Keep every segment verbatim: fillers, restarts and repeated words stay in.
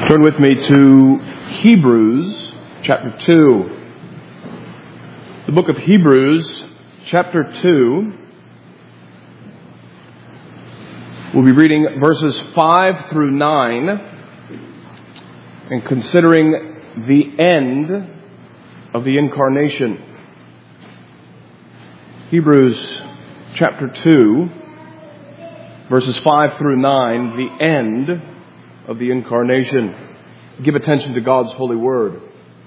Turn with me to Hebrews chapter two. The book of Hebrews chapter two. We'll be reading verses five through nine and considering the end of the incarnation. Hebrews chapter two, verses five through nine, the end of the incarnation. Give attention to God's holy word.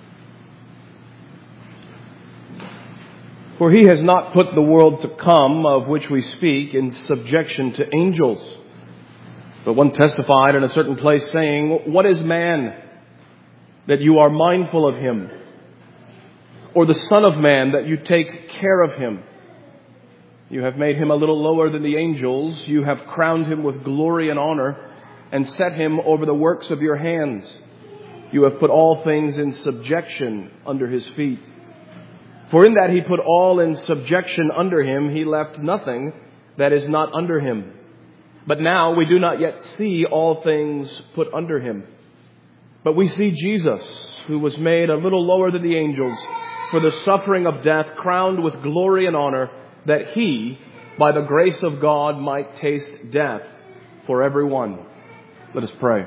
For he has not put the world to come, of which we speak, in subjection to angels. But one testified in a certain place, saying, "What is man, that you are mindful of him? Or the Son of Man, that you take care of him? You have made him a little lower than the angels. You have crowned him with glory and honor, and set him over the works of your hands. You have put all things in subjection under his feet. For in that he put all in subjection under him, he left nothing that is not under him. But now we do not yet see all things put under him. But we see Jesus, who was made a little lower than the angels, for the suffering of death, crowned with glory and honor, that he, by the grace of God, might taste death for everyone." Let us pray.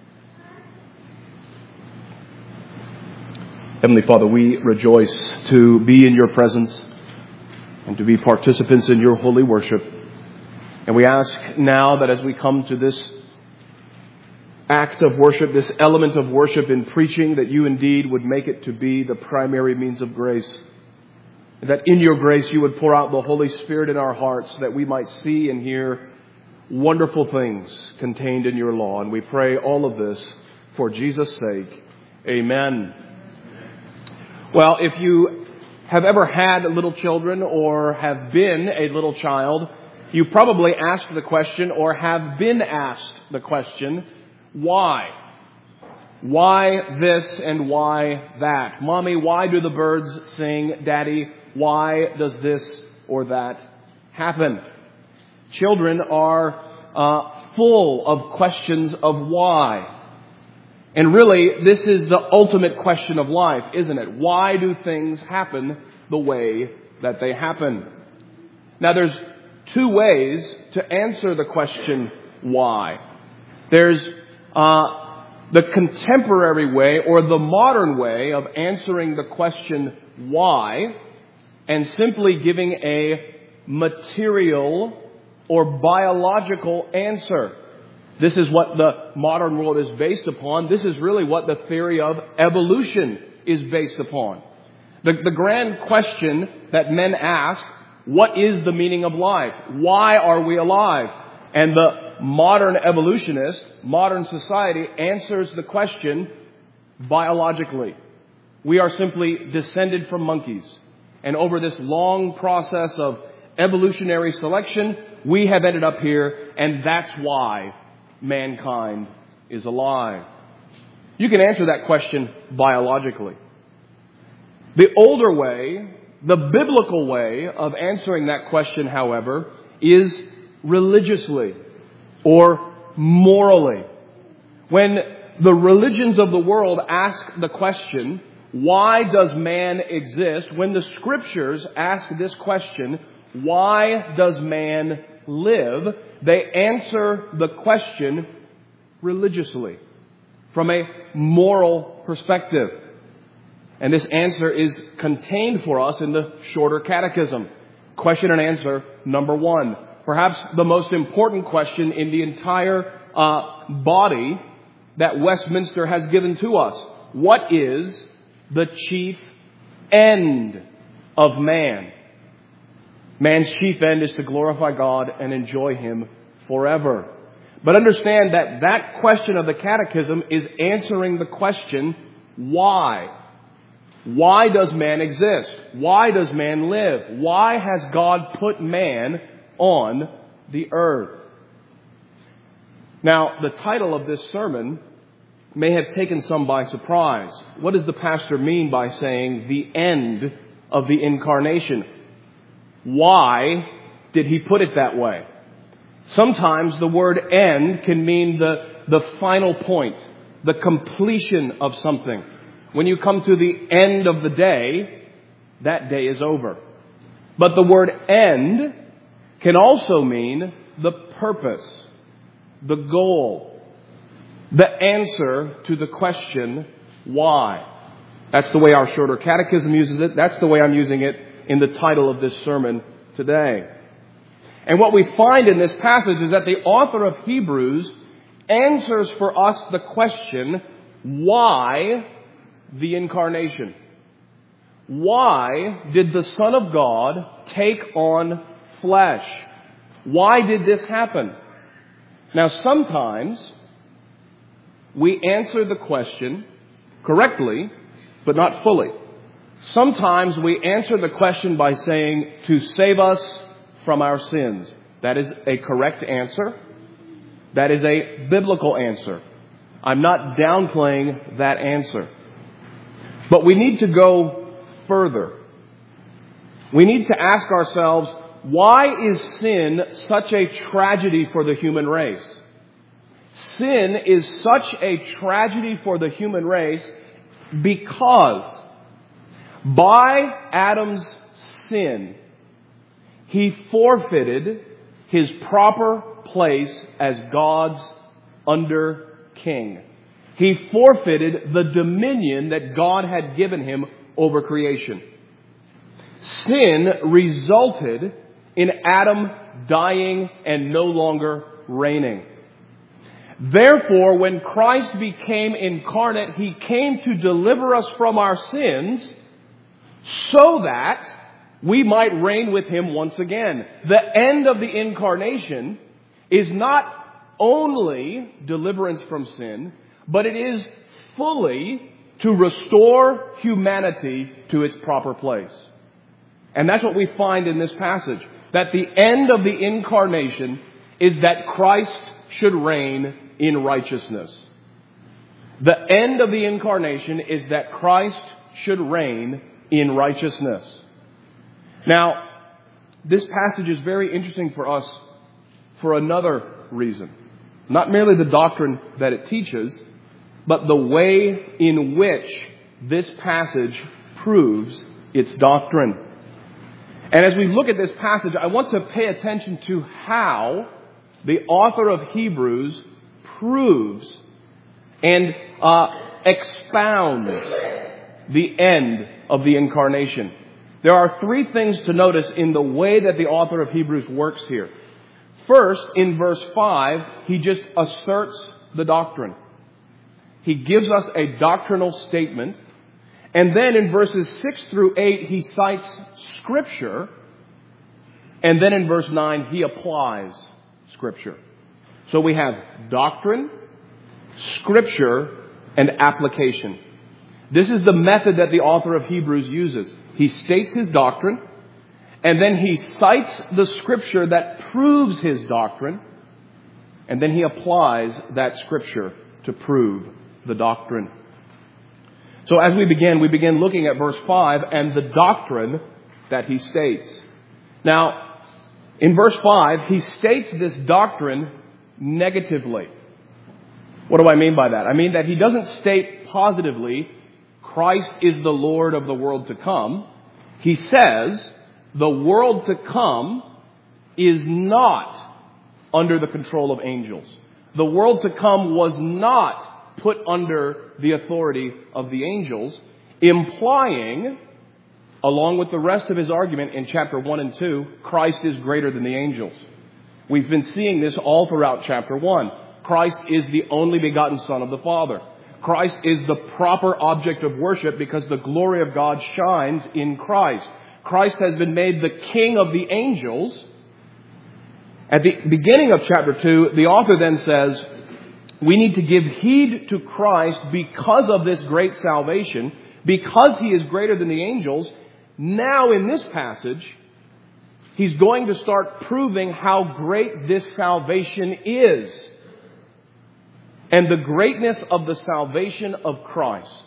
Heavenly Father, we rejoice to be in your presence and to be participants in your holy worship. And we ask now that as we come to this act of worship, this element of worship in preaching, that you indeed would make it to be the primary means of grace. That in your grace you would pour out the Holy Spirit in our hearts, that we might see and hear wonderful things contained in your law. And we pray all of this for Jesus' sake. Amen. Well, if you have ever had little children or have been a little child, you probably asked the question or have been asked the question, why? Why this and why that? Mommy, why do the birds sing? Daddy, why does this or that happen? Children are uh, full of questions of why. And really, this is the ultimate question of life, isn't it? Why do things happen the way that they happen? Now, there's two ways to answer the question, why. There's uh, the contemporary way or the modern way of answering the question, why, and simply giving a material or biological answer. This is what the modern world is based upon. This is really what the theory of evolution is based upon. The, the grand question that men ask, what is the meaning of life? Why are we alive? And the modern evolutionist, modern society answers the question biologically. We are simply descended from monkeys. And over this long process of evolutionary selection, we have ended up here, and that's why mankind is alive. You can answer that question biologically. The older way, the biblical way of answering that question, however, is religiously or morally. When the religions of the world ask the question, why does man exist? When the scriptures ask this question, why does man live? They answer the question religiously, from a moral perspective. And this answer is contained for us in the shorter catechism. Question and answer number one. Perhaps the most important question in the entire uh, body that Westminster has given to us. What is the chief end of man? Man's chief end is to glorify God and enjoy Him forever. But understand that that question of the catechism is answering the question, why? Why does man exist? Why does man live? Why has God put man on the earth? Now, the title of this sermon may have taken some by surprise. What does the pastor mean by saying the end of the incarnation? Why did he put it that way? Sometimes the word end can mean the, the final point, the completion of something. When you come to the end of the day, that day is over. But the word end can also mean the purpose, the goal, the answer to the question, why? That's the way our shorter catechism uses it. That's the way I'm using it in the title of this sermon today. And what we find in this passage is that the author of Hebrews answers for us the question, why the incarnation? Why did the Son of God take on flesh? Why did this happen? Now, sometimes we answer the question correctly, but not fully. Sometimes we answer the question by saying, to save us from our sins. That is a correct answer. That is a biblical answer. I'm not downplaying that answer. But we need to go further. We need to ask ourselves, why is sin such a tragedy for the human race? Sin is such a tragedy for the human race because by Adam's sin, he forfeited his proper place as God's under king. He forfeited the dominion that God had given him over creation. Sin resulted in Adam dying and no longer reigning. Therefore, when Christ became incarnate, he came to deliver us from our sins so that we might reign with him once again. The end of the incarnation is not only deliverance from sin, but it is fully to restore humanity to its proper place. And that's what we find in this passage. That the end of the incarnation is that Christ should reign in righteousness. The end of the incarnation is that Christ should reign in righteousness. Now, this passage is very interesting for us for another reason. Not merely the doctrine that it teaches, but the way in which this passage proves its doctrine. And as we look at this passage, I want to pay attention to how the author of Hebrews proves and uh, expounds the end of the incarnation. There are three things to notice in the way that the author of Hebrews works here. First, in verse five, he just asserts the doctrine. He gives us a doctrinal statement. And then in verses six through eight, he cites Scripture. And then in verse nine, he applies Scripture. So we have doctrine, Scripture, and application. This is the method that the author of Hebrews uses. He states his doctrine, and then he cites the Scripture that proves his doctrine, and then he applies that Scripture to prove the doctrine. So as we begin, we begin looking at verse five and the doctrine that he states. Now, in verse five, he states this doctrine negatively. What do I mean by that? I mean that he doesn't state positively, Christ is the Lord of the world to come. He says, the world to come is not under the control of angels. The world to come was not put under the authority of the angels, implying, along with the rest of his argument in chapter one and two, Christ is greater than the angels. We've been seeing this all throughout chapter one. Christ is the only begotten Son of the Father. Christ is the proper object of worship because the glory of God shines in Christ. Christ has been made the King of the angels. At the beginning of chapter two, the author then says, we need to give heed to Christ because of this great salvation, because he is greater than the angels. Now in this passage, he's going to start proving how great this salvation is. And the greatness of the salvation of Christ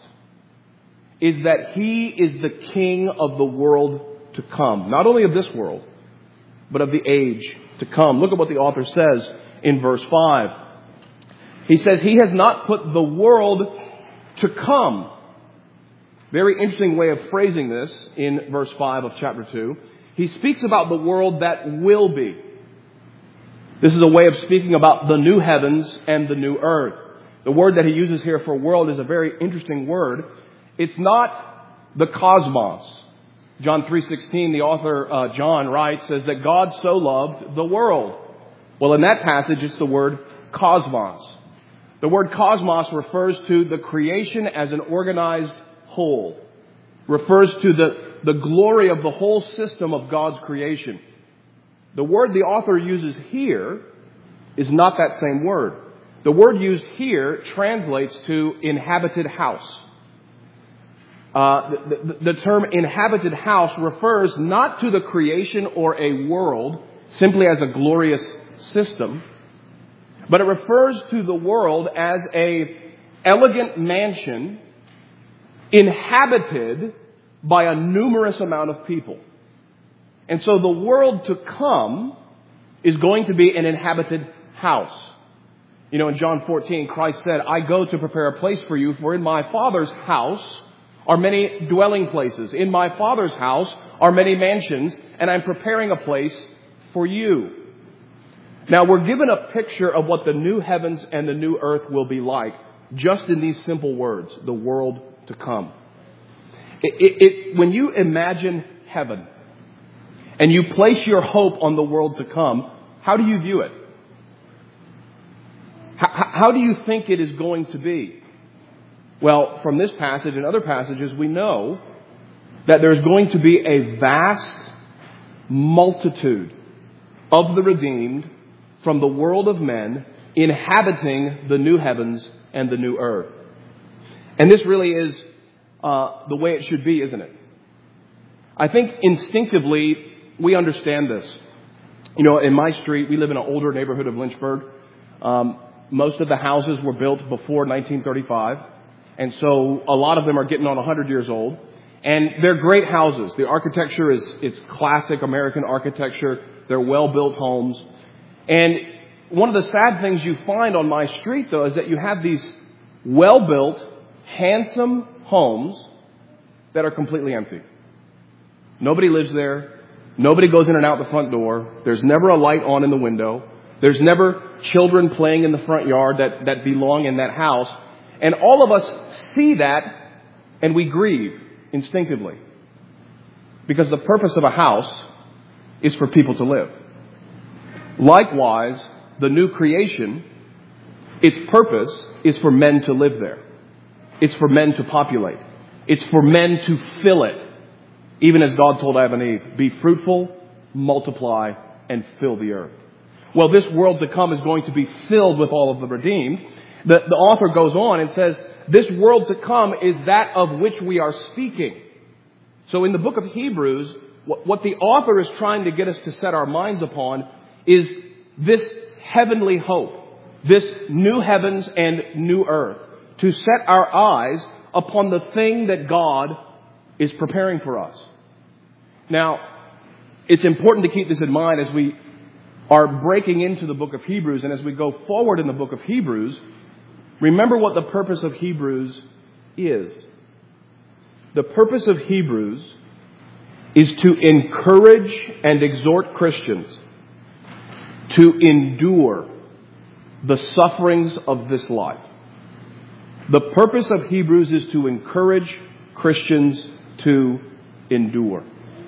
is that he is the King of the world to come. Not only of this world, but of the age to come. Look at what the author says in verse five. He says he has not put the world to come. Very interesting way of phrasing this in verse five of chapter two. He speaks about the world that will be. This is a way of speaking about the new heavens and the new earth. The word that he uses here for world is a very interesting word. It's not the cosmos. John three sixteen, the author uh, John writes, says that God so loved the world. Well, in that passage, it's the word cosmos. The word cosmos refers to the creation as an organized whole. Refers to the, the glory of the whole system of God's creation. The word the author uses here is not that same word. The word used here translates to inhabited house. Uh, the, the, the term inhabited house refers not to the creation or a world simply as a glorious system, but it refers to the world as a elegant mansion inhabited by a numerous amount of people. And so the world to come is going to be an inhabited house. You know, in John fourteen, Christ said, I go to prepare a place for you, for in my Father's house are many dwelling places. In my Father's house are many mansions, and I'm preparing a place for you. Now, we're given a picture of what the new heavens and the new earth will be like, just in these simple words, the world to come. It, it, it, when you imagine heaven and you place your hope on the world to come, how do you view it? How, how do you think it is going to be? Well, from this passage and other passages, we know that there's going to be a vast multitude of the redeemed from the world of men inhabiting the new heavens and the new earth. And this really is uh, the way it should be, isn't it? I think instinctively we understand this. You know, in my street, we live in an older neighborhood of Lynchburg. Um, most of the houses were built before nineteen thirty-five. And so a lot of them are getting on one hundred years old. And they're great houses. The architecture is it's classic American architecture. They're well-built homes. And one of the sad things you find on my street, though, is that you have these well-built, handsome homes that are completely empty. Nobody lives there. Nobody goes in and out the front door. There's never a light on in the window. There's never children playing in the front yard that, that belong in that house. And all of us see that and we grieve instinctively. Because the purpose of a house is for people to live. Likewise, the new creation, its purpose is for men to live there. It's for men to populate. It's for men to fill it. Even as God told Adam and Eve, be fruitful, multiply, and fill the earth. Well, this world to come is going to be filled with all of the redeemed. The, the author goes on and says, this world to come is that of which we are speaking. So in the book of Hebrews, what, what the author is trying to get us to set our minds upon is this heavenly hope, this new heavens and new earth, to set our eyes upon the thing that God is preparing for us. Now, it's important to keep this in mind as we are breaking into the book of Hebrews, and as we go forward in the book of Hebrews, remember what the purpose of Hebrews is. The purpose of Hebrews is to encourage and exhort Christians to endure the sufferings of this life. The purpose of Hebrews is to encourage Christians to endure.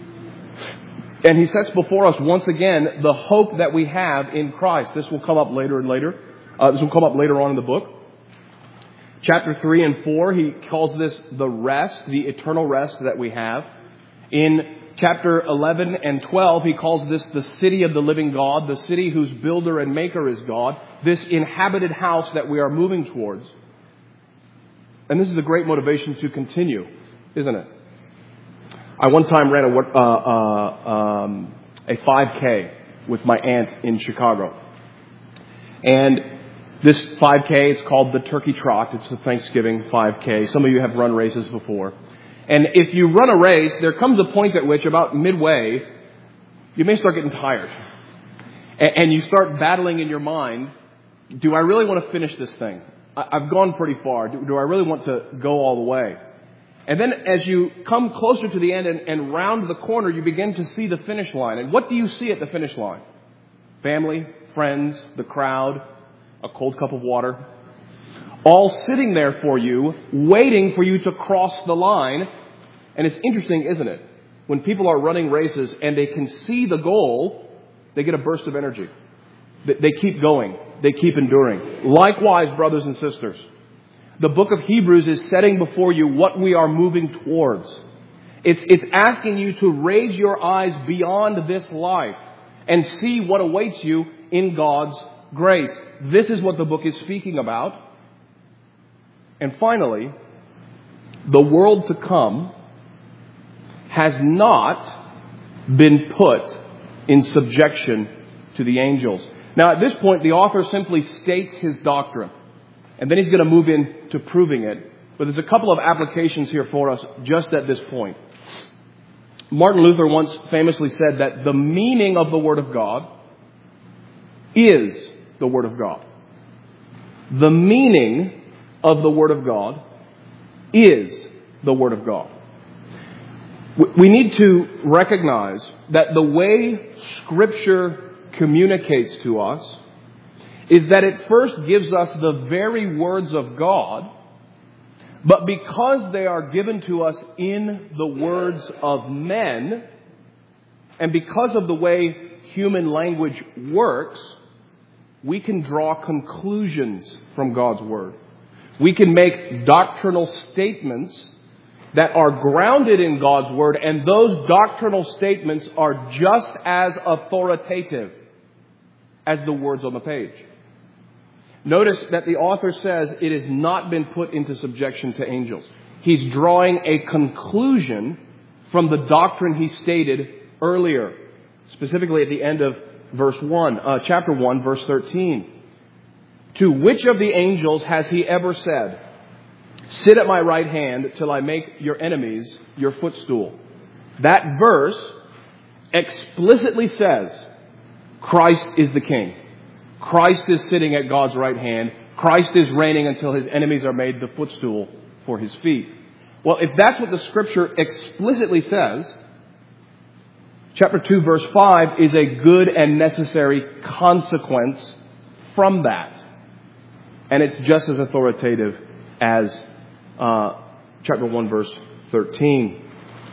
And he sets before us once again the hope that we have in Christ. This will come up later and later. Uh, this will come up later on in the book. Chapter three and four, he calls this the rest, the eternal rest that we have. In chapter eleven and twelve, he calls this the city of the living God, the city whose builder and maker is God, this inhabited house that we are moving towards. And this is a great motivation to continue, isn't it? I one time ran a, uh, uh, um, a five K with my aunt in Chicago. And this five K, it's called the Turkey Trot. It's the Thanksgiving five K. Some of you have run races before. And if you run a race, there comes a point at which about midway, you may start getting tired. And, and you start battling in your mind, do I really want to finish this thing? I, I've gone pretty far. Do, do I really want to go all the way? And then as you come closer to the end and, and round the corner, you begin to see the finish line. And what do you see at the finish line? Family, friends, the crowd, a cold cup of water, all sitting there for you, waiting for you to cross the line. And it's interesting, isn't it? When people are running races and they can see the goal, they get a burst of energy. They keep going. They keep enduring. Likewise, brothers and sisters, the book of Hebrews is setting before you what we are moving towards. It's, it's asking you to raise your eyes beyond this life and see what awaits you in God's grace. This is what the book is speaking about. And finally, the world to come has not been put in subjection to the angels. Now, at this point, the author simply states his doctrine. And then he's going to move into proving it. But there's a couple of applications here for us just at this point. Martin Luther once famously said that the meaning of the Word of God is the Word of God. The meaning of the Word of God is the Word of God. We need to recognize that the way Scripture communicates to us is that it first gives us the very words of God, but because they are given to us in the words of men, and because of the way human language works, we can draw conclusions from God's Word. We can make doctrinal statements that are grounded in God's Word, and those doctrinal statements are just as authoritative as the words on the page. Notice that the author says it has not been put into subjection to angels. He's drawing a conclusion from the doctrine he stated earlier, specifically at the end of verse one, uh, chapter one, verse thirteen. To which of the angels has he ever said, "Sit at my right hand till I make your enemies your footstool"? That verse explicitly says Christ is the King. Christ is sitting at God's right hand. Christ is reigning until his enemies are made the footstool for his feet. Well, if that's what the Scripture explicitly says, chapter two, verse five is a good and necessary consequence from that. And it's just as authoritative as uh, chapter one, verse thirteen.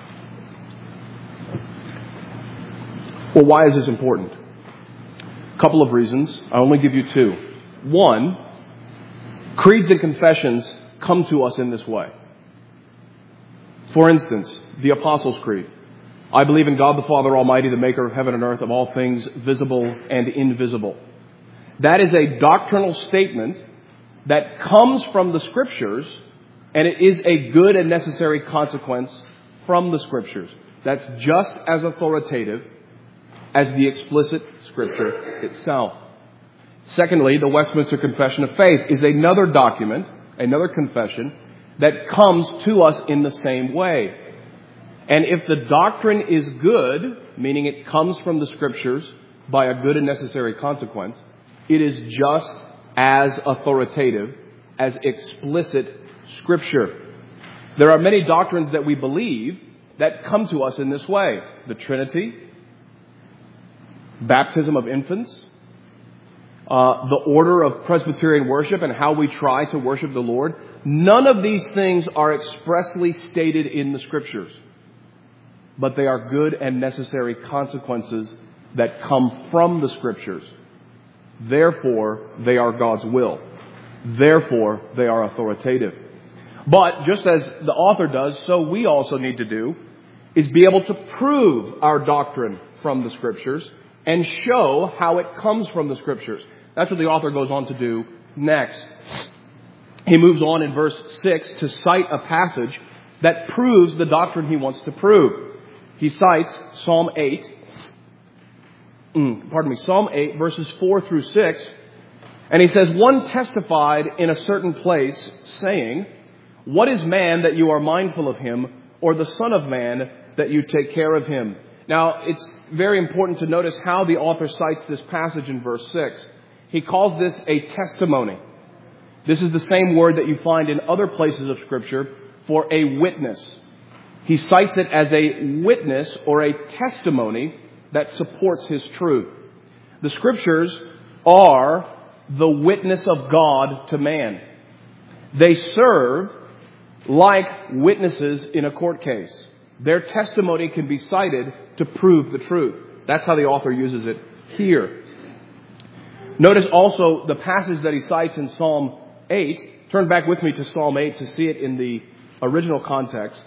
Well, why is this important? Couple of reasons. I only give you two. One, creeds and confessions come to us in this way. For instance, the Apostles' Creed. I believe in God the Father Almighty, the maker of heaven and earth, of all things visible and invisible. That is a doctrinal statement that comes from the Scriptures, and it is a good and necessary consequence from the Scriptures. That's just as authoritative as the explicit Scripture itself. Secondly, the Westminster Confession of Faith is another document, another confession, that comes to us in the same way. And if the doctrine is good, meaning it comes from the Scriptures by a good and necessary consequence, it is just as authoritative as explicit Scripture. There are many doctrines that we believe that come to us in this way. The Trinity, baptism of infants, uh, the order of Presbyterian worship and how we try to worship the Lord. None of these things are expressly stated in the Scriptures, but they are good and necessary consequences that come from the Scriptures. Therefore, they are God's will. Therefore, they are authoritative. But just as the author does, so we also need to do, is be able to prove our doctrine from the Scriptures and show how it comes from the Scriptures. That's what the author goes on to do next. He moves on in verse six to cite a passage that proves the doctrine he wants to prove. He cites Psalm eight, mm, pardon me, Psalm eight, verses four through six. And he says, "One testified in a certain place, saying, 'What is man that you are mindful of him, or the son of man that you take care of him?'" Now, it's very important to notice how the author cites this passage in verse six. He calls this a testimony. This is the same word that you find in other places of Scripture for a witness. He cites it as a witness or a testimony that supports his truth. The Scriptures are the witness of God to man. They serve like witnesses in a court case. Their testimony can be cited to prove the truth. That's how the author uses it here. Notice also the passage that he cites in Psalm eight. Turn back with me to Psalm eight to see it in the original context.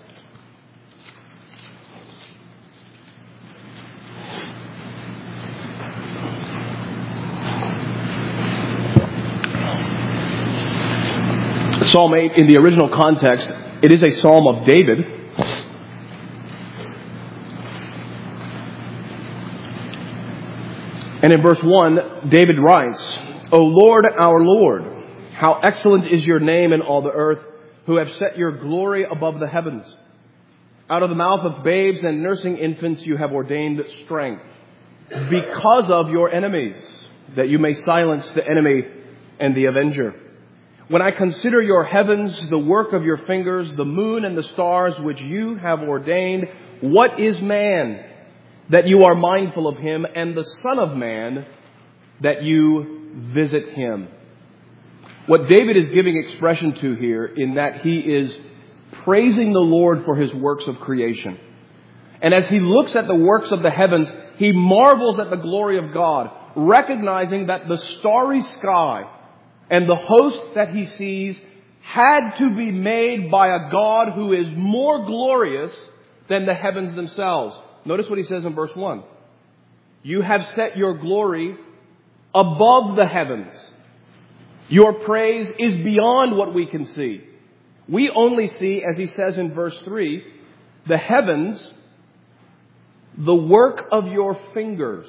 Psalm eight, in the original context, it is a psalm of David. And in verse one, David writes, O Lord, our Lord, how excellent is your name in all the earth, who have set your glory above the heavens. Out of the mouth of babes and nursing infants you have ordained strength, because of your enemies, that you may silence the enemy and the avenger. When I consider your heavens, the work of your fingers, the moon and the stars which you have ordained, what is man that you are mindful of him, and the Son of Man that you visit him? What David is giving expression to here in that he is praising the Lord for his works of creation. And as he looks at the works of the heavens, he marvels at the glory of God, recognizing that the starry sky and the host that he sees had to be made by a God who is more glorious than the heavens themselves. Notice what he says in verse one. You have set your glory above the heavens. Your praise is beyond what we can see. We only see, as he says in verse three, the heavens, the work of your fingers.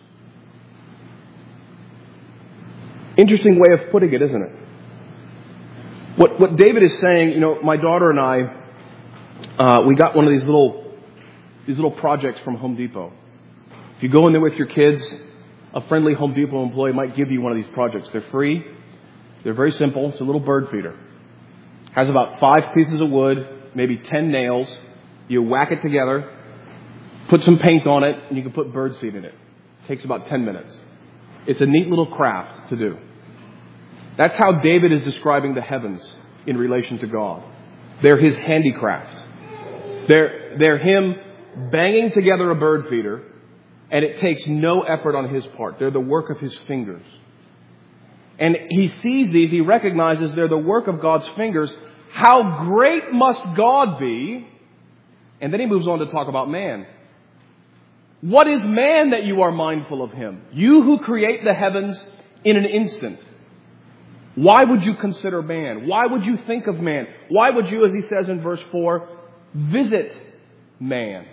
Interesting way of putting it, isn't it? What what David is saying, you know, my daughter and I, uh, we got one of these little these little projects from Home Depot. If you go in there with your kids, a friendly Home Depot employee might give you one of these projects. They're free. They're very simple. It's a little bird feeder. Has about five pieces of wood, maybe ten nails. You whack it together, put some paint on it, and you can put bird seed in it. It takes about ten minutes. It's a neat little craft to do. That's how David is describing the heavens in relation to God. They're his handicraft. They're, they're him banging together a bird feeder, and it takes no effort on his part. They're the work of his fingers. And he sees these, he recognizes they're the work of God's fingers. How great must God be? And then he moves on to talk about man. What is man that you are mindful of him? You who create the heavens in an instant. Why would you consider man? Why would you think of man? Why would you, as he says in verse four, visit man?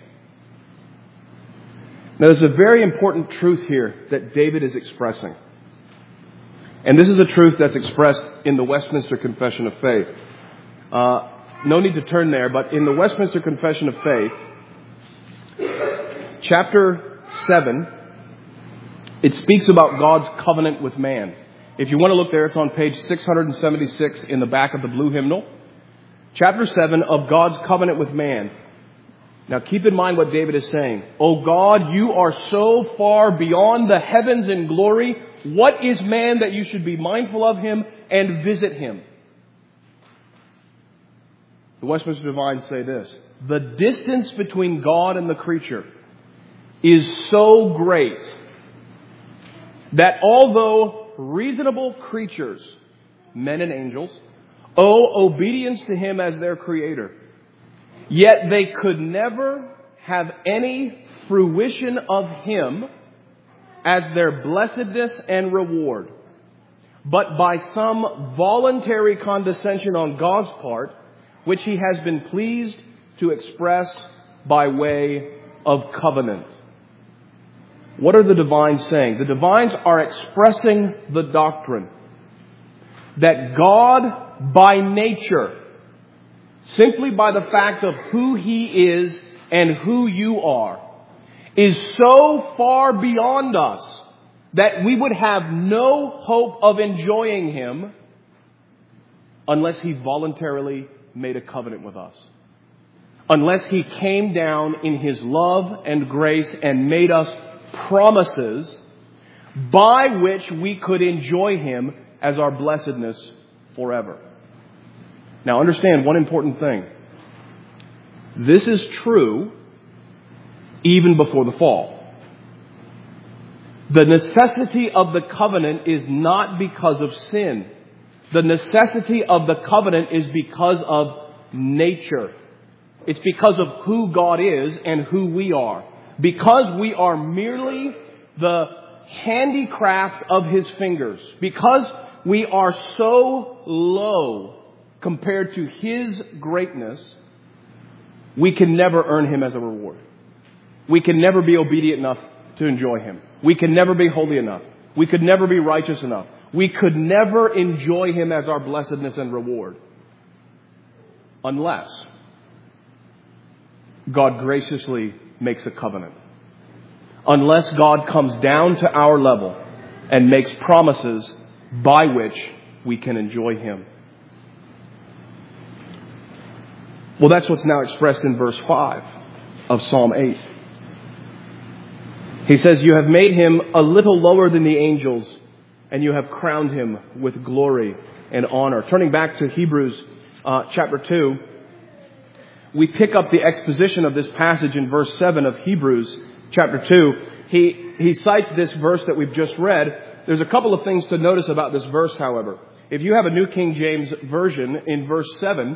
Now there's a very important truth here that David is expressing. And this is a truth that's expressed in the Westminster Confession of Faith. Uh, no need to turn there, but in the Westminster Confession of Faith, chapter seven, it speaks about God's covenant with man. If you want to look there, it's on page six seventy-six in the back of the blue hymnal. Chapter seven of God's covenant with man. Now keep in mind what David is saying. O God, you are so far beyond the heavens in glory. What is man that you should be mindful of him and visit him? The Westminster Divines say this. The distance between God and the creature is so great that although reasonable creatures, men and angels, owe obedience to him as their creator, yet they could never have any fruition of him as their blessedness and reward, but by some voluntary condescension on God's part, which he has been pleased to express by way of covenant. What are the divines saying? The divines are expressing the doctrine that God, by nature, simply by the fact of who he is and who you are, is so far beyond us that we would have no hope of enjoying Him unless He voluntarily made a covenant with us. Unless He came down in His love and grace and made us promises by which we could enjoy Him as our blessedness forever. Now understand one important thing. This is true even before the fall. The necessity of the covenant is not because of sin. The necessity of the covenant is because of nature. It's because of who God is and who we are. Because we are merely the handicraft of His fingers. Because we are so low compared to His greatness, we can never earn Him as a reward. We can never be obedient enough to enjoy Him. We can never be holy enough. We could never be righteous enough. We could never enjoy Him as our blessedness and reward unless God graciously makes a covenant. Unless God comes down to our level and makes promises by which we can enjoy Him. Well, that's what's now expressed in verse five of Psalm eight. He says, "You have made Him a little lower than the angels, and you have crowned Him with glory and honor." Turning back to Hebrews uh, chapter two, we pick up the exposition of this passage in verse seven of Hebrews chapter two. He, he cites this verse that we've just read. There's a couple of things to notice about this verse, however. If you have a New King James Version, in verse seven,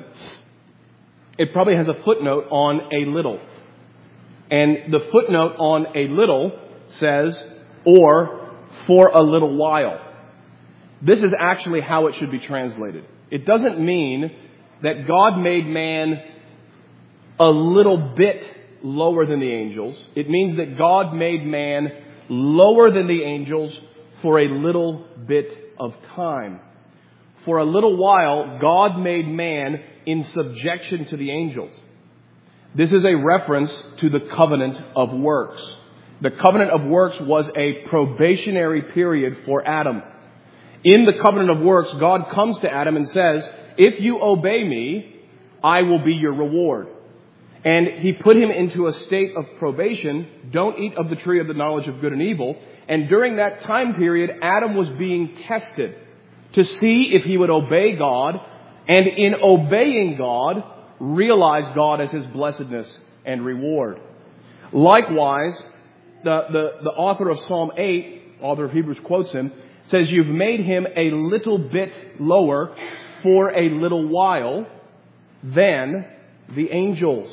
it probably has a footnote on a little. And the footnote on a little says, or for a little while. This is actually how it should be translated. It doesn't mean that God made man a little bit lower than the angels. It means that God made man lower than the angels for a little bit of time. For a little while, God made man in subjection to the angels. This is a reference to the covenant of works. The covenant of works was a probationary period for Adam. In the covenant of works, God comes to Adam and says, "If you obey me, I will be your reward." And He put him into a state of probation. Don't eat of the tree of the knowledge of good and evil. And during that time period, Adam was being tested to see if he would obey God, and in obeying God, realize God as His blessedness and reward. Likewise, the, the, the author of Psalm eight, author of Hebrews quotes him, says, "You've made Him a little bit lower for a little while than the angels."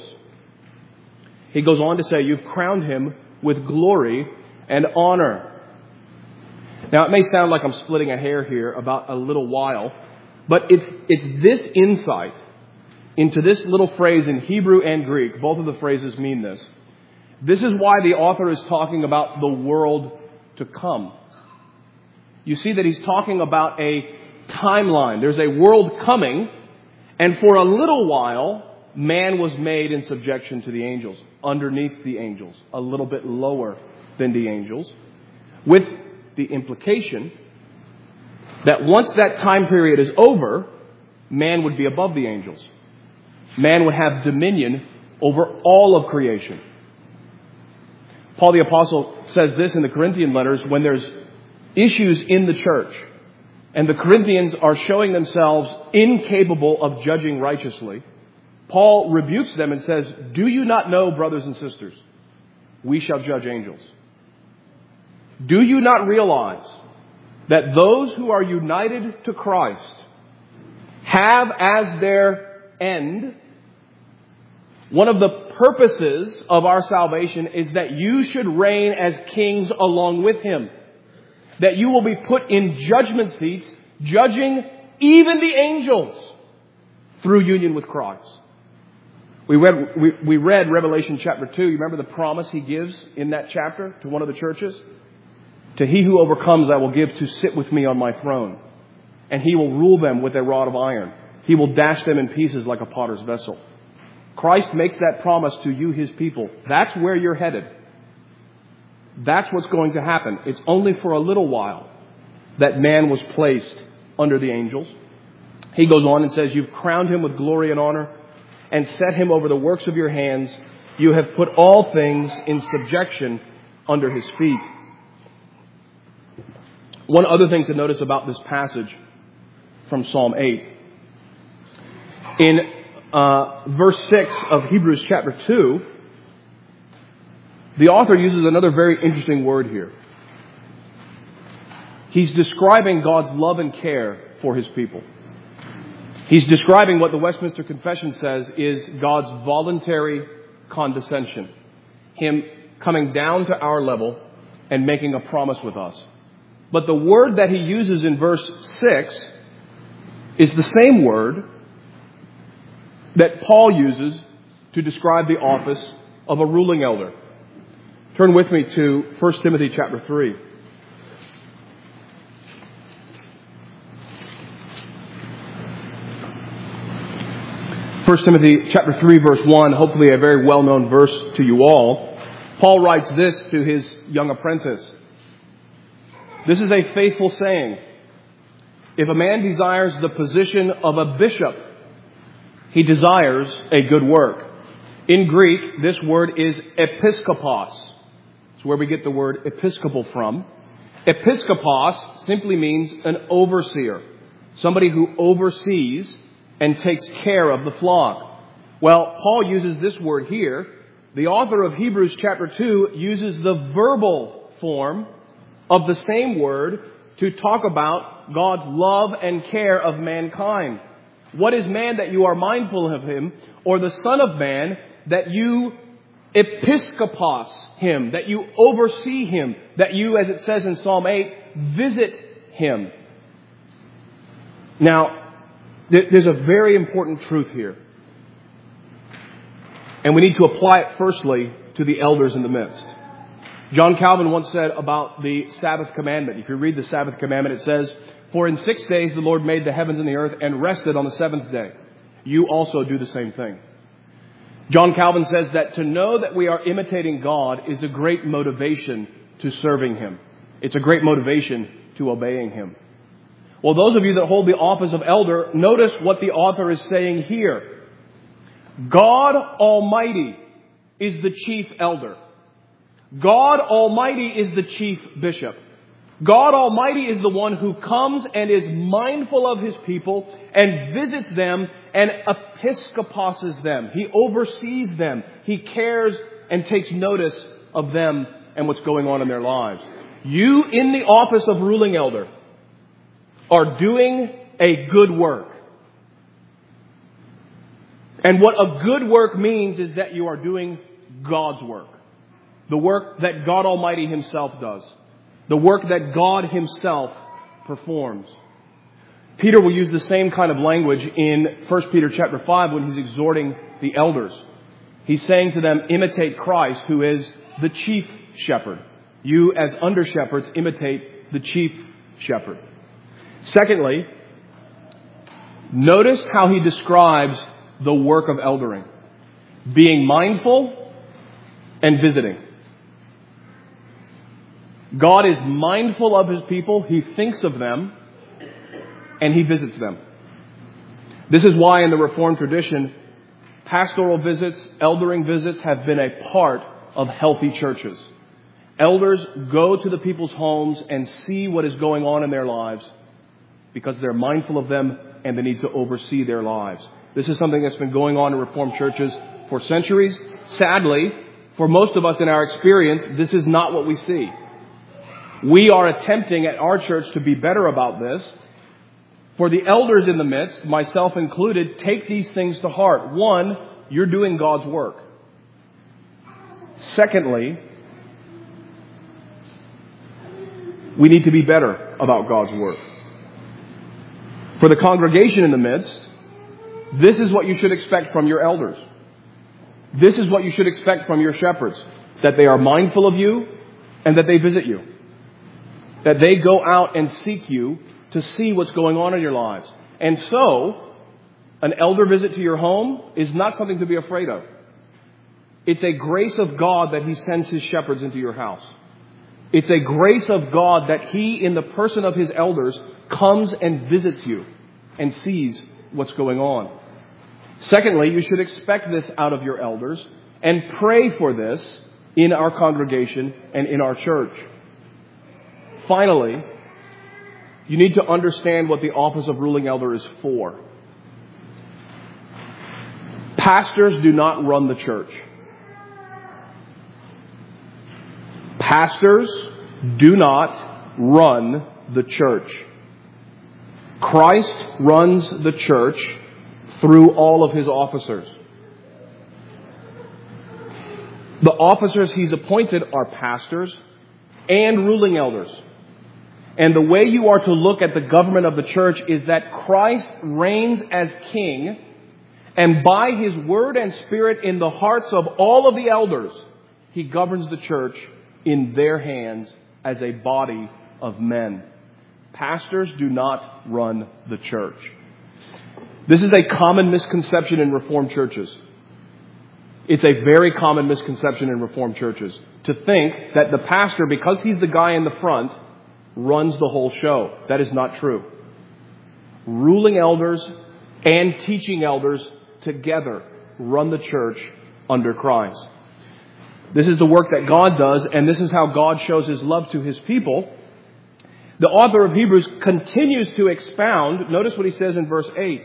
He goes on to say, "You've crowned Him with glory and honor." Now, it may sound like I'm splitting a hair here about a little while, but it's, it's this insight into this little phrase in Hebrew and Greek. Both of the phrases mean this. This is why the author is talking about the world to come. You see that he's talking about a timeline. There's a world coming, and for a little while, man was made in subjection to the angels, underneath the angels, a little bit lower than the angels, with the implication that once that time period is over, man would be above the angels. Man would have dominion over all of creation. Paul the Apostle says this in the Corinthian letters when there's issues in the church and the Corinthians are showing themselves incapable of judging righteously. Paul rebukes them and says, "Do you not know, brothers and sisters, we shall judge angels? Do you not realize that those who are united to Christ have as their end, one of the purposes of our salvation is that you should reign as kings along with Him. That you will be put in judgment seats, judging even the angels through union with Christ." We read, we, we read Revelation chapter two. You remember the promise He gives in that chapter to one of the churches? "To he who overcomes I will give to sit with me on my throne, and He will rule them with a rod of iron. He will dash them in pieces like a potter's vessel." Christ makes that promise to you, His people. That's where you're headed. That's what's going to happen. It's only for a little while that man was placed under the angels. He goes on and says, you've crowned him with glory and honor and set him over the works of your hands. You have put all things in subjection under his feet. One other thing to notice about this passage from Psalm eight. In uh, verse six of Hebrews chapter two, the author uses another very interesting word here. He's describing God's love and care for his people. He's describing what the Westminster Confession says is God's voluntary condescension. Him coming down to our level and making a promise with us. But the word that he uses in verse six is the same word that Paul uses to describe the office of a ruling elder. Turn with me to First Timothy chapter three. First Timothy chapter three, verse one, hopefully a very well-known verse to you all. Paul writes this to his young apprentice. This is a faithful saying. If a man desires the position of a bishop, he desires a good work. In Greek, this word is episkopos. It's where we get the word episcopal from. Episkopos simply means an overseer. Somebody who oversees and takes care of the flock. Well, Paul uses this word here. The author of Hebrews chapter two uses the verbal form of the same word to talk about God's love and care of mankind. What is man that you are mindful of him, or the Son of Man that you episkopos him, that you oversee him, that you, as it says in Psalm eight, visit him. Now, there's a very important truth here. And we need to apply it firstly to the elders in the midst. John Calvin once said about the Sabbath commandment. If you read the Sabbath commandment, it says, for in six days the Lord made the heavens and the earth and rested on the seventh day. You also do the same thing. John Calvin says that to know that we are imitating God is a great motivation to serving him. It's a great motivation to obeying him. Well, those of you that hold the office of elder, notice what the author is saying here. God Almighty is the chief elder. God Almighty is the chief bishop. God Almighty is the one who comes and is mindful of his people and visits them and episkoposes them. He oversees them. He cares and takes notice of them and what's going on in their lives. You, in the office of ruling elder, are doing a good work. And what a good work means is that you are doing God's work. The work that God Almighty himself does. The work that God himself performs. Peter will use the same kind of language in First Peter chapter five when he's exhorting the elders. He's saying to them, imitate Christ, who is the chief shepherd. You, as under shepherds, imitate the chief shepherd. Secondly, notice how he describes the work of eldering. Being mindful and visiting. God is mindful of his people. He thinks of them and he visits them. This is why in the Reformed tradition, pastoral visits, eldering visits have been a part of healthy churches. Elders go to the people's homes and see what is going on in their lives because they're mindful of them and they need to oversee their lives. This is something that's been going on in Reformed churches for centuries. Sadly, for most of us in our experience, this is not what we see. We are attempting at our church to be better about this. For the elders in the midst, myself included, take these things to heart. One, you're doing God's work. Secondly, we need to be better about God's work. For the congregation in the midst, this is what you should expect from your elders. This is what you should expect from your shepherds. That they are mindful of you and that they visit you. That they go out and seek you to see what's going on in your lives. And so, an elder visit to your home is not something to be afraid of. It's a grace of God that he sends his shepherds into your house. It's a grace of God that He, in the person of His elders, comes and visits you and sees what's going on. Secondly, you should expect this out of your elders and pray for this in our congregation and in our church. Finally, you need to understand what the office of ruling elder is for. Pastors do not run the church. Pastors do not run the church. Christ runs the church through all of His officers. The officers He's appointed are pastors and ruling elders. And the way you are to look at the government of the church is that Christ reigns as king, and by His word and spirit in the hearts of all of the elders, He governs the church in their hands as a body of men. Pastors do not run the church. This is a common misconception in Reformed churches. It's a very common misconception in Reformed churches to think that the pastor, because he's the guy in the front, runs the whole show. That is not true. Ruling elders and teaching elders together run the church under Christ. This is the work that God does, and this is how God shows His love to His people. The author of Hebrews continues to expound. Notice what he says in verse eight.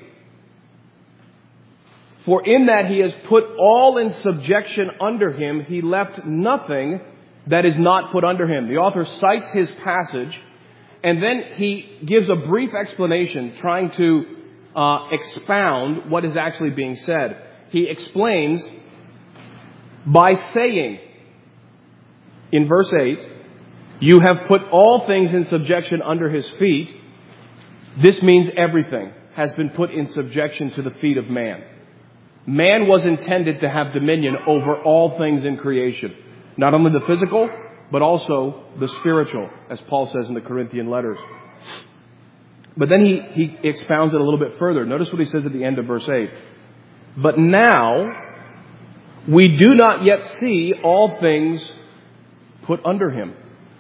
For in that He has put all in subjection under Him, He left nothing that is not put under Him. The author cites his passage, and then he gives a brief explanation trying to uh, expound what is actually being said. He explains by saying, in verse eight, you have put all things in subjection under His feet. This means everything has been put in subjection to the feet of man. Man was intended to have dominion over all things in creation. Not only the physical, but also the spiritual, as Paul says in the Corinthian letters. But then he, he expounds it a little bit further. Notice what he says at the end of verse eight. But now, we do not yet see all things put under Him.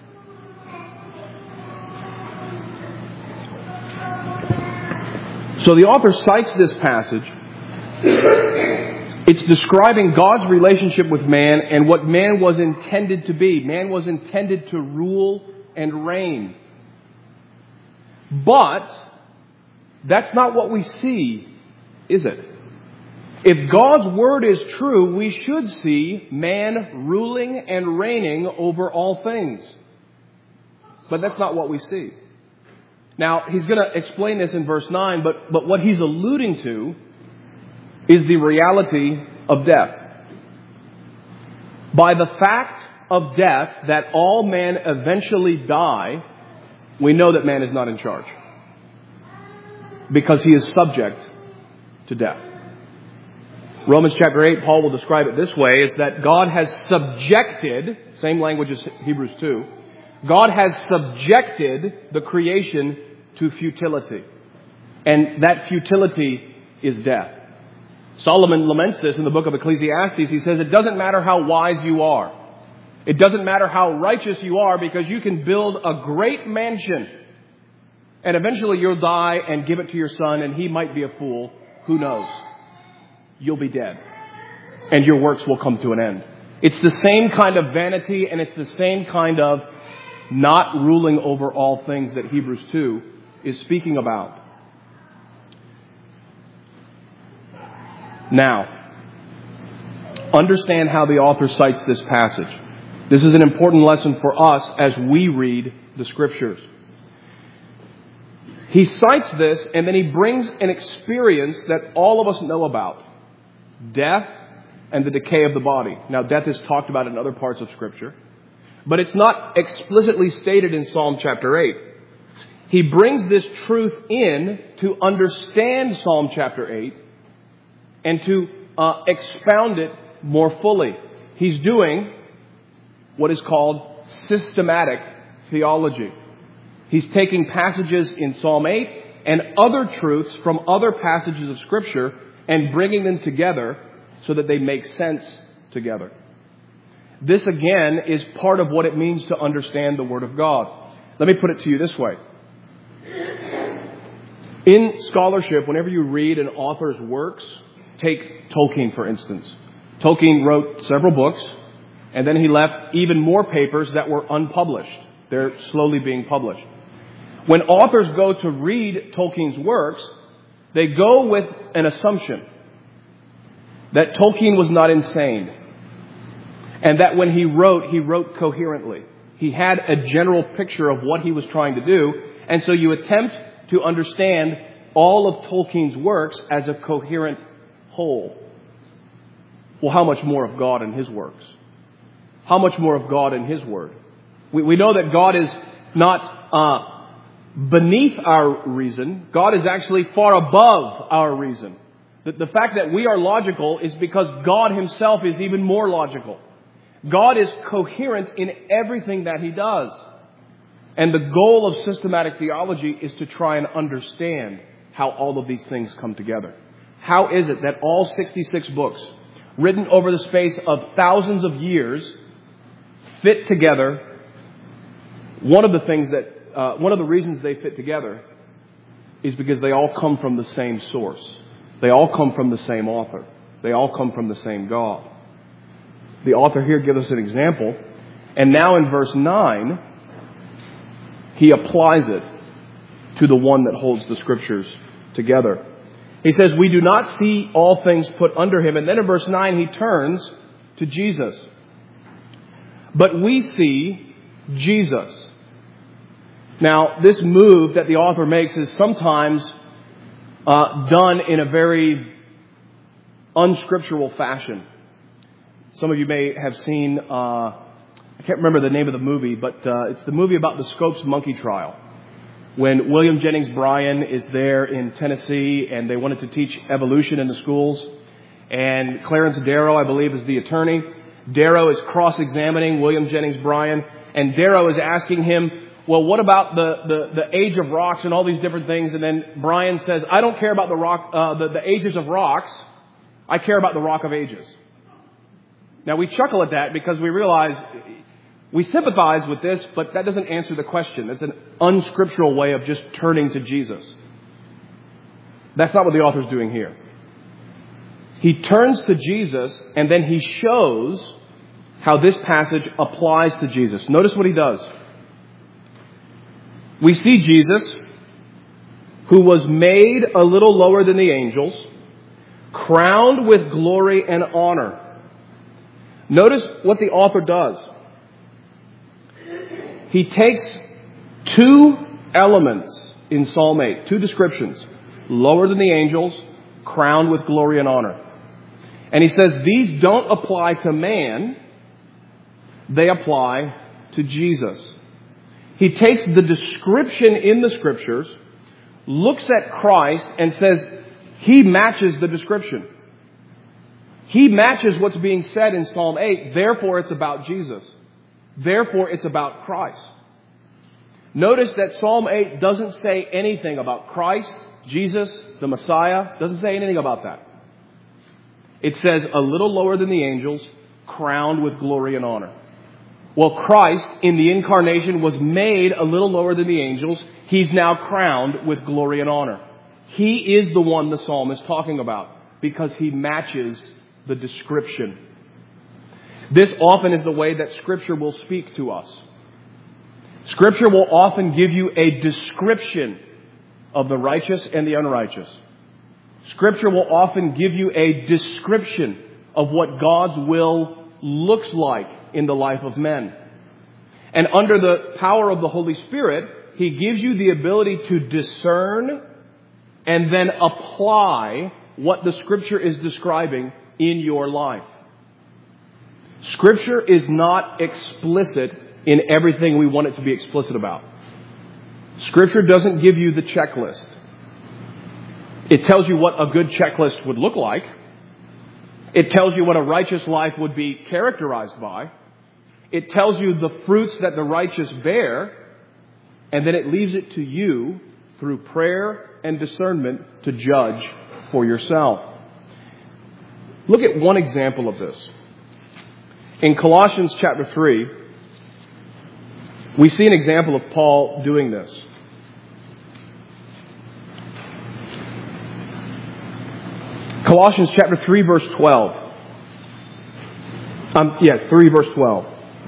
So the author cites this passage. It's describing God's relationship with man and what man was intended to be. Man was intended to rule and reign. But that's not what we see, is it? If God's word is true, we should see man ruling and reigning over all things. But that's not what we see. Now, he's going to explain this in verse nine, but, but what he's alluding to is the reality of death. By the fact of death, that all men eventually die, we know that man is not in charge. Because he is subject to death. Romans chapter eight, Paul will describe it this way, is that God has subjected, same language as Hebrews two, God has subjected the creation to futility. And that futility is death. Solomon laments this in the book of Ecclesiastes. He says, it doesn't matter how wise you are. It doesn't matter how righteous you are, because you can build a great mansion and eventually you'll die and give it to your son, and he might be a fool. Who knows? You'll be dead. And your works will come to an end. It's the same kind of vanity, and it's the same kind of not ruling over all things that Hebrews two is speaking about. Now, understand how the author cites this passage. This is an important lesson for us as we read the Scriptures. He cites this, and then he brings an experience that all of us know about. Death and the decay of the body. Now, death is talked about in other parts of Scripture, but it's not explicitly stated in Psalm chapter eight. He brings this truth in to understand Psalm chapter eight and to uh, expound it more fully. He's doing what is called systematic theology. He's taking passages in Psalm eight and other truths from other passages of Scripture and bringing them together so that they make sense together. This again is part of what it means to understand the Word of God. Let me put it to you this way. In scholarship, whenever you read an author's works, take Tolkien for instance. Tolkien wrote several books, and then he left even more papers that were unpublished. They're slowly being published. When authors go to read Tolkien's works, they go with an assumption that Tolkien was not insane, and that when he wrote, he wrote coherently. He had a general picture of what he was trying to do, and so you attempt to understand all of Tolkien's works as a coherent whole. Well, how much more of God and His works? How much more of God and His Word? We, we know that God is not uh, beneath our reason. God is actually far above our reason. The, the fact that we are logical is because God Himself is even more logical. God is coherent in everything that He does. And the goal of systematic theology is to try and understand how all of these things come together. How is it that all sixty-six books, written over the space of thousands of years, fit together? One of the things that, uh, one of the reasons they fit together is because they all come from the same source. They all come from the same author. They all come from the same God. The author here gives us an example. And now in verse nine, he applies it to the one that holds the Scriptures together. He says, we do not see all things put under Him. And then in verse nine, he turns to Jesus. But we see Jesus. Now, this move that the author makes is sometimes uh, done in a very unscriptural fashion. Some of you may have seen, uh, I can't remember the name of the movie, but uh, it's the movie about the Scopes monkey trial. When William Jennings Bryan is there in Tennessee and they wanted to teach evolution in the schools. And Clarence Darrow, I believe, is the attorney. Darrow is cross-examining William Jennings Bryan. And Darrow is asking him, well, what about the, the, the age of rocks and all these different things? And then Bryan says, I don't care about the rock, uh, the, the ages of rocks. I care about the rock of ages. Now, we chuckle at that because we realize we sympathize with this, but that doesn't answer the question. It's an unscriptural way of just turning to Jesus. That's not what the author's doing here. He turns to Jesus, and then he shows how this passage applies to Jesus. Notice what he does. We see Jesus, who was made a little lower than the angels, crowned with glory and honor. Notice what the author does. He takes two elements in Psalm eight, two descriptions, lower than the angels, crowned with glory and honor. And he says these don't apply to man, they apply to Jesus. He takes the description in the Scriptures, looks at Christ, and says He matches the description. He matches what's being said in Psalm eight, therefore it's about Jesus. Therefore it's about Christ. Notice that Psalm eight doesn't say anything about Christ, Jesus, the Messiah. Doesn't say anything about that. It says a little lower than the angels, crowned with glory and honor. Well, Christ in the incarnation was made a little lower than the angels. He's now crowned with glory and honor. He is the one the psalm is talking about because He matches the description. This often is the way that Scripture will speak to us. Scripture will often give you a description of the righteous and the unrighteous. Scripture will often give you a description of what God's will looks like in the life of men. And under the power of the Holy Spirit, He gives you the ability to discern and then apply what the Scripture is describing in your life. Scripture is not explicit in everything we want it to be explicit about. Scripture doesn't give you the checklist. It tells you what a good checklist would look like. It tells you what a righteous life would be characterized by. It tells you the fruits that the righteous bear. And then it leaves it to you through prayer and discernment to judge for yourself. Look at one example of this. In Colossians chapter three, we see an example of Paul doing this. Colossians chapter three, verse twelve. Um, yes, three, verse twelve.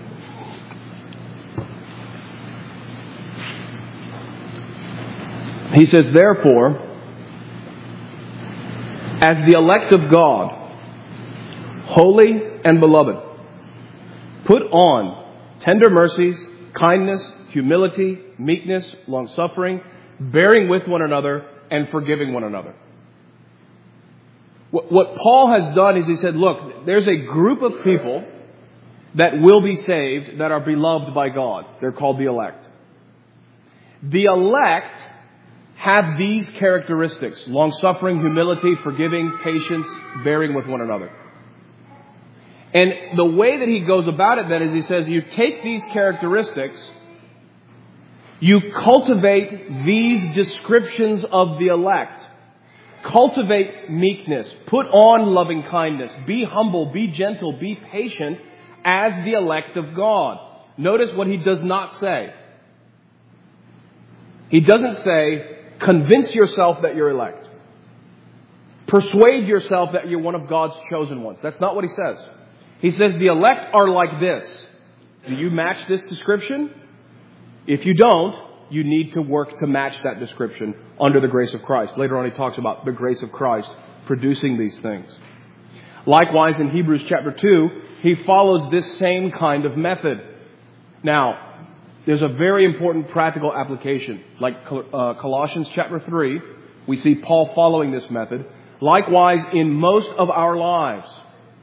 He says, therefore, as the elect of God, holy and beloved, put on tender mercies, kindness, humility, meekness, long-suffering, bearing with one another, and forgiving one another. What Paul has done is he said, look, there's a group of people that will be saved that are beloved by God. They're called the elect. The elect have these characteristics: long-suffering, humility, forgiving, patience, bearing with one another. And the way that he goes about it then is he says, you take these characteristics, you cultivate these descriptions of the elect. Cultivate meekness. Put on loving kindness. Be humble. Be gentle. Be patient as the elect of God. Notice what he does not say. He doesn't say, convince yourself that you're elect. Persuade yourself that you're one of God's chosen ones. That's not what he says. He says the elect are like this. Do you match this description? If you don't, you need to work to match that description under the grace of Christ. Later on he talks about the grace of Christ producing these things. Likewise in Hebrews chapter two, he follows this same kind of method. Now, there's a very important practical application. Like uh, Colossians chapter three, we see Paul following this method. Likewise in most of our lives,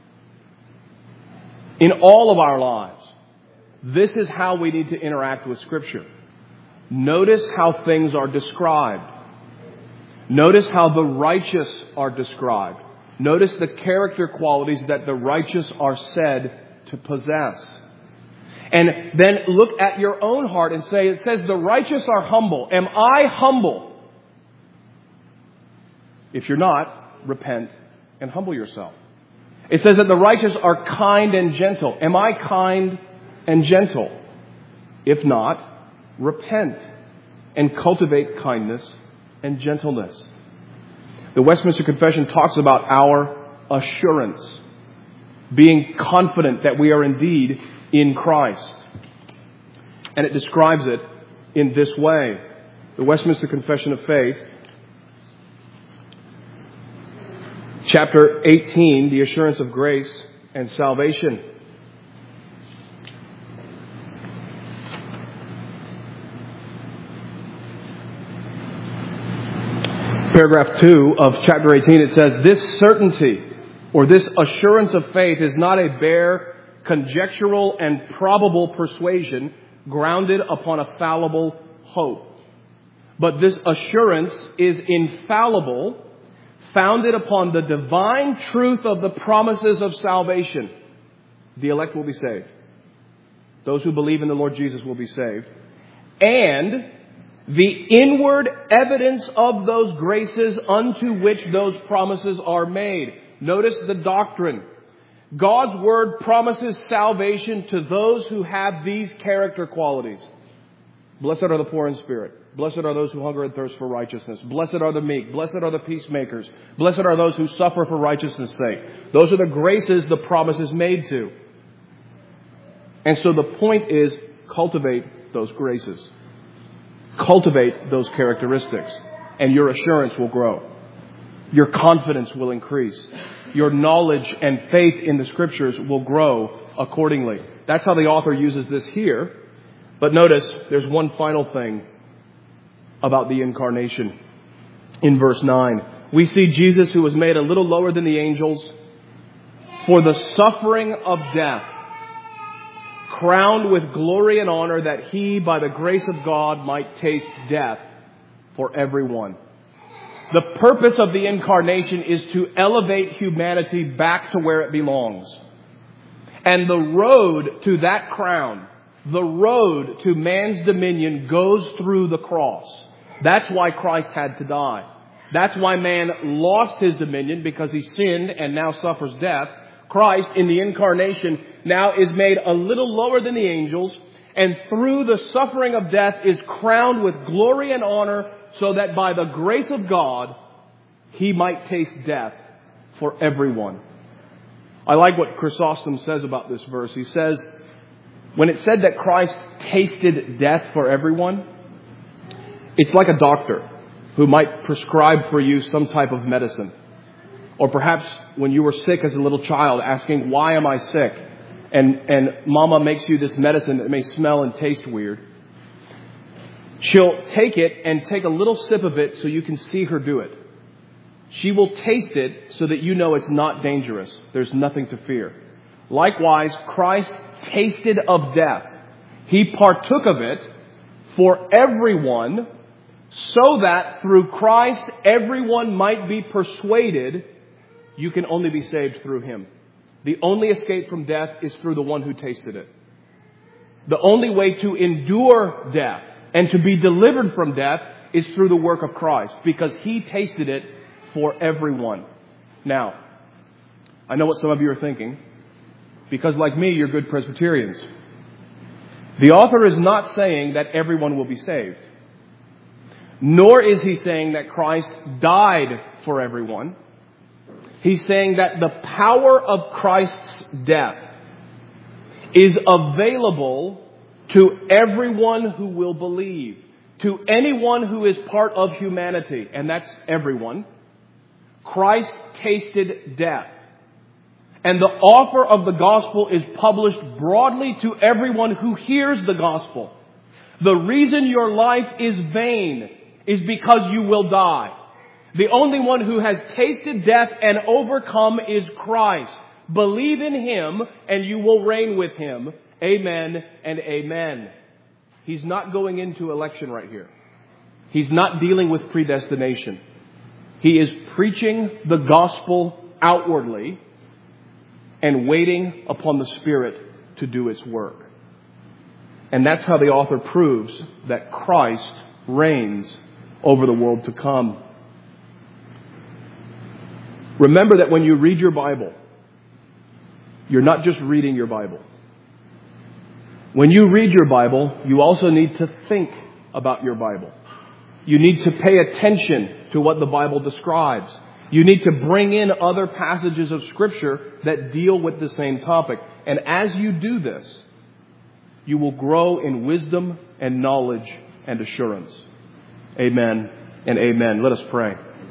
in all of our lives, this is how we need to interact with Scripture. Notice how things are described. Notice how the righteous are described. Notice the character qualities that the righteous are said to possess. And then look at your own heart and say, it says the righteous are humble. Am I humble? If you're not, repent and humble yourself. It says that the righteous are kind and gentle. Am I kind and gentle? If not, repent and cultivate kindness and gentleness. The Westminster Confession talks about our assurance, being confident that we are indeed in Christ. And it describes it in this way. The Westminster Confession of Faith, chapter eighteen, the assurance of grace and salvation. Paragraph two of chapter eighteen, it says, this certainty or this assurance of faith is not a bare conjectural and probable persuasion grounded upon a fallible hope. But this assurance is infallible, founded upon the divine truth of the promises of salvation. The elect will be saved. Those who believe in the Lord Jesus will be saved. And the inward evidence of those graces unto which those promises are made. Notice the doctrine. God's Word promises salvation to those who have these character qualities. Blessed are the poor in spirit. Blessed are those who hunger and thirst for righteousness. Blessed are the meek. Blessed are the peacemakers. Blessed are those who suffer for righteousness' sake. Those are the graces the promise is made to. And so the point is, cultivate those graces. Cultivate those characteristics, and your assurance will grow. Your confidence will increase. Your knowledge and faith in the Scriptures will grow accordingly. That's how the author uses this here. But notice, there's one final thing about the incarnation. In verse nine, we see Jesus, who was made a little lower than the angels, for the suffering of death, crowned with glory and honor, that he, by the grace of God, might taste death for everyone. The purpose of the incarnation is to elevate humanity back to where it belongs. And the road to that crown, the road to man's dominion, goes through the cross. That's why Christ had to die. That's why man lost his dominion, because he sinned and now suffers death. Christ, in the incarnation, now is made a little lower than the angels, and through the suffering of death is crowned with glory and honor, so that by the grace of God, He might taste death for everyone. I like what Chrysostom says about this verse. He says, when it said that Christ tasted death for everyone, it's like a doctor who might prescribe for you some type of medicine. Or perhaps when you were sick as a little child, asking, why am I sick? And, and mama makes you this medicine that may smell and taste weird. She'll take it and take a little sip of it so you can see her do it. She will taste it so that you know it's not dangerous. There's nothing to fear. Likewise, Christ tasted of death. He partook of it for everyone, so that through Christ everyone might be persuaded you can only be saved through Him. The only escape from death is through the one who tasted it. The only way to endure death and to be delivered from death is through the work of Christ, because He tasted it for everyone. Now, I know what some of you are thinking, because like me, you're good Presbyterians. The author is not saying that everyone will be saved. Nor is he saying that Christ died for everyone. He's saying that the power of Christ's death is available to everyone who will believe, to anyone who is part of humanity, and that's everyone. Christ tasted death. And the offer of the gospel is published broadly to everyone who hears the gospel. The reason your life is vain is because you will die. The only one who has tasted death and overcome is Christ. Believe in Him and you will reign with Him. Amen and amen. He's not going into election right here. He's not dealing with predestination. He is preaching the gospel outwardly and waiting upon the Spirit to do its work. And that's how the author proves that Christ reigns over the world to come. Remember that when you read your Bible, you're not just reading your Bible. When you read your Bible, you also need to think about your Bible. You need to pay attention to what the Bible describes. You need to bring in other passages of Scripture that deal with the same topic. And as you do this, you will grow in wisdom and knowledge and assurance. Amen and amen. Let us pray.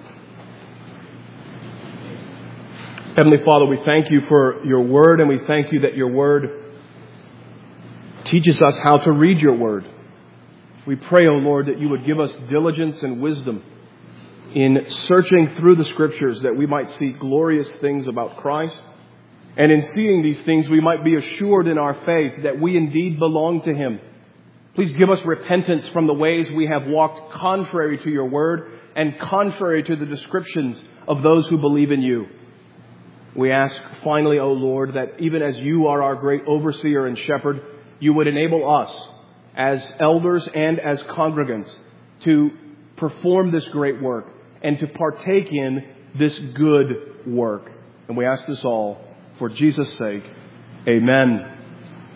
Heavenly Father, we thank You for Your Word, and we thank You that Your Word teaches us how to read Your Word. We pray, O Lord, that You would give us diligence and wisdom in searching through the Scriptures, that we might see glorious things about Christ. And in seeing these things, we might be assured in our faith that we indeed belong to Him. Please give us repentance from the ways we have walked contrary to Your Word and contrary to the descriptions of those who believe in You. We ask finally, O Lord, that even as You are our great overseer and shepherd, You would enable us as elders and as congregants to perform this great work and to partake in this good work. And we ask this all for Jesus' sake. Amen.